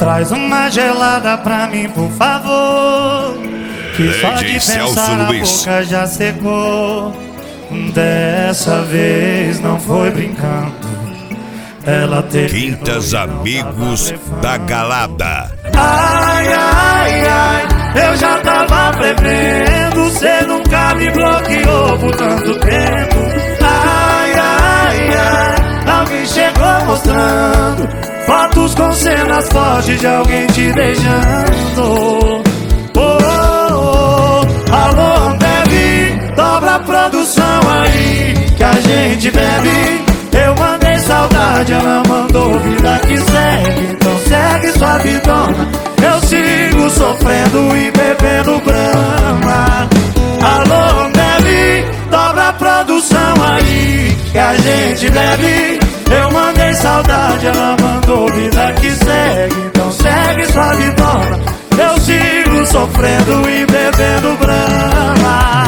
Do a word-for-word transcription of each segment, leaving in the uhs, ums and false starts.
traz uma gelada pra mim, por favor, que só de pensar a boca já secou. Dessa vez não foi brincando, ela teve Quintas Amigos da Galada. Ai, ai, ai, eu já tava prevendo, cê nunca me bloqueou por tanto tempo. Ai, ai, ai, alguém chegou mostrando fotos com cenas fortes de alguém te beijando. Oh, oh, oh, alô, Ambev, dobra a produção aí que a gente bebe. Eu mandei saudade, ela mandou vida que segue. Então segue sua vidona, eu sigo sofrendo e bebendo Brahma. Alô, Ambev, dobra a produção aí que a gente bebe. Eu mandei saudade, ela mandou vida que segue. Então segue sua vidona, eu sigo sofrendo e bebendo Brahma.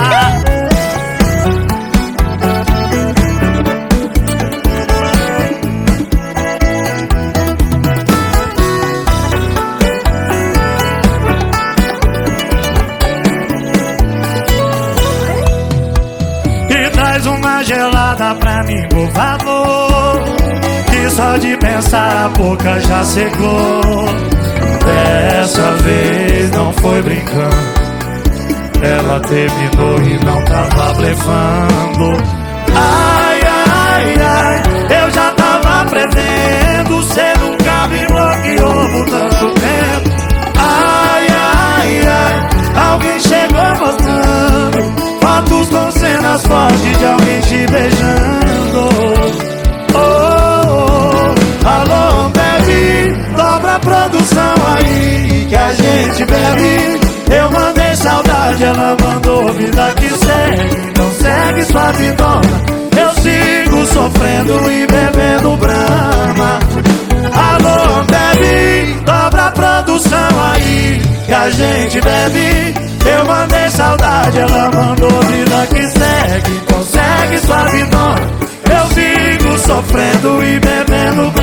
Traz uma gelada pra mim, por favor, que só de pensar a boca já secou. Dessa vez não foi brincando, ela terminou e não tava blefando. Ai, ai, ai, eu já tava prevendo, cê nunca me bloqueou por tanto tempo. Ai, ai, ai, alguém chegou mostrando fotos com cenas fortes de alguém te beijando. Oh, oh, oh, alô, Ambev, dobra a produção aí que a gente bebe. Eu mandei saudade, ela mandou vida que segue. Então segue sua vidona, eu sigo sofrendo e bebendo Brahma. Alô, Ambev, dobra a produção aí que a gente bebe. Eu mandei saudade, ela mandou vida que segue. Então segue sua vidona, eu sigo sofrendo e bebendo.